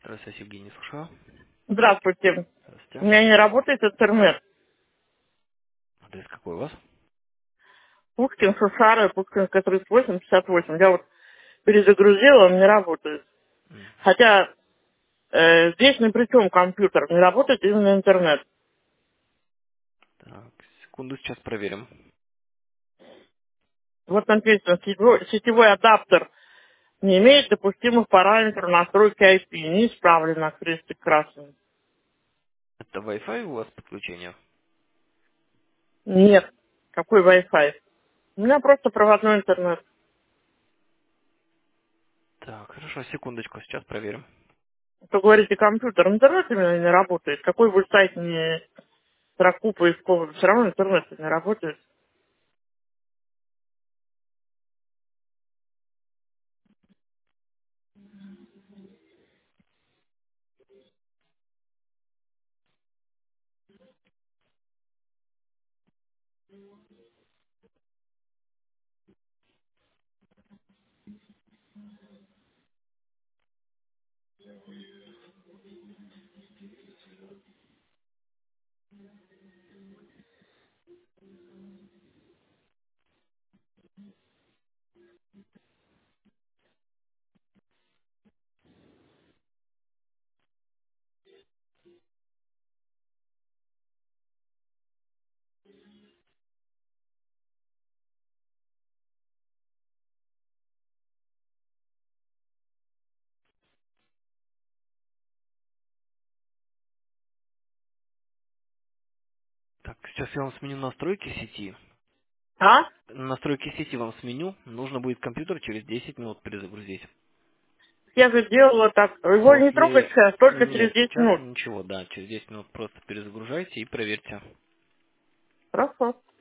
Здравствуйте, Евгений, слушаю. Здравствуйте. У Здравствуйте. меня не работает интернет. Адрес какой у вас? Пушкин, Сусары, Пушкинская 38, 58. Я вот перезагрузила, он не работает. М, Хотя здесь ни при чем компьютер, не работает именно интернет. Так, секунду, сейчас проверим. Вот написано, сетевой адаптер не имеет допустимых параметров настройки IP. Не исправлено, крестик красный. Это Wi-Fi у вас подключение? Нет. Какой Wi-Fi? У меня просто проводной интернет. Так, хорошо, секундочку, сейчас проверим. То говорите, компьютер, интернет именно не работает. Какой бы сайт ни строку поисковую, все равно интернет не работает. Так, сейчас я вам сменю настройки сети. А? Настройки сети вам сменю. Нужно будет компьютер через 10 минут перезагрузить. Я же делала так. Его не трогать После... сейчас, только через Нет, 10 сейчас минут. ничего, да, через 10 минут просто перезагружайте и проверьте. Хорошо.